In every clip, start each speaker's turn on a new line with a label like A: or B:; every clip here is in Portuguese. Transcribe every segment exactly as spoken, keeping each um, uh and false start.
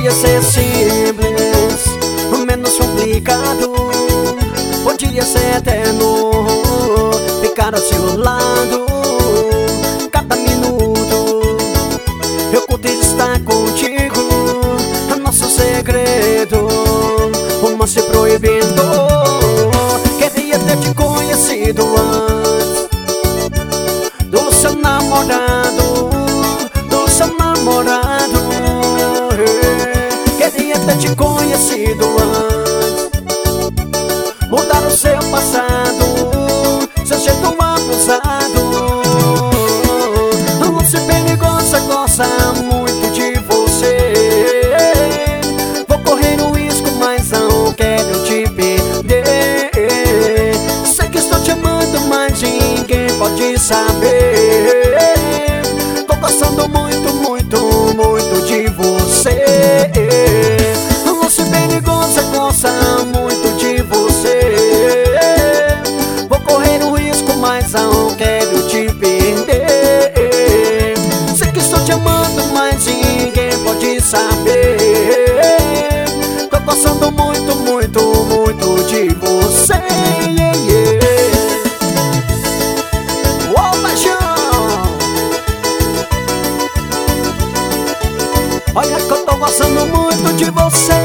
A: Podia ser simples, menos complicado. Podia ser eterno, ficar ao seu lado. Cada minuto eu curto estar contigo. Nosso segredo, romance proibido. Queria ter te conhecido antes do seu namorado, do seu namorado. Queria ter te conhecido antes, mudar o seu passado, seu jeito abusado. Você perigosa, gosta muito de você. Vou correr um risco, mas não quero te perder. Sei que estou te amando, mas ninguém pode saber. Tô gostando muito, muito, muito de você. Você perigosa, gosta muito de você. Vou correr um risco, mas não quero te perder. Sei que estou te amando, mas ninguém pode saber. Tô gostando muito, muito, muito de você. Yeah, yeah. Ô, paixão, olha que eu tô gostando muito de você.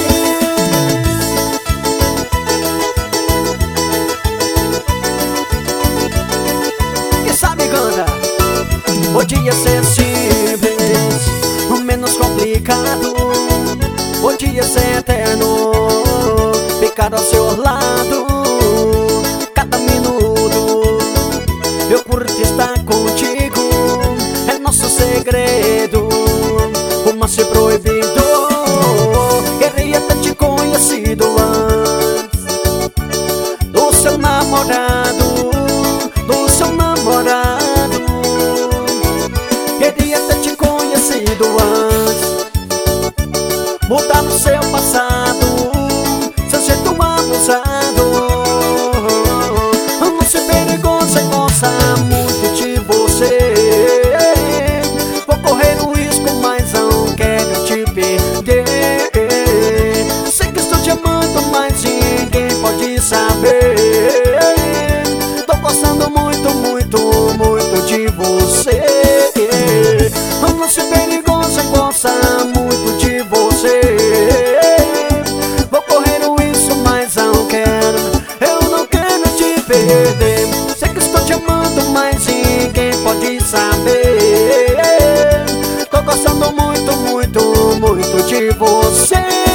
A: Quem sabe canta. Podia ser simples, menos complicado. Podia ser eterno, ficar ao seu lado. Cada minuto eu curto estar contigo. É nosso segredo, romance proibido. Queria ter te conhecido antes do seu namorado, do seu namorado. Queria ter te conhecido antes, mudar o seu passado, seu jeito abusado. Você perigosa, gosta muito de você. Vou correr um risco, mas não quero te perder. Sei que estou te amando, mas ninguém pode saber. Tô gostando muito, muito, muito de você. Você perigosa, gosta muito de você. Vou correr um risco, mas não quero, eu não quero te perder. Sei que estou te amando, mas ninguém pode saber. Tô gostando muito, muito, muito de você.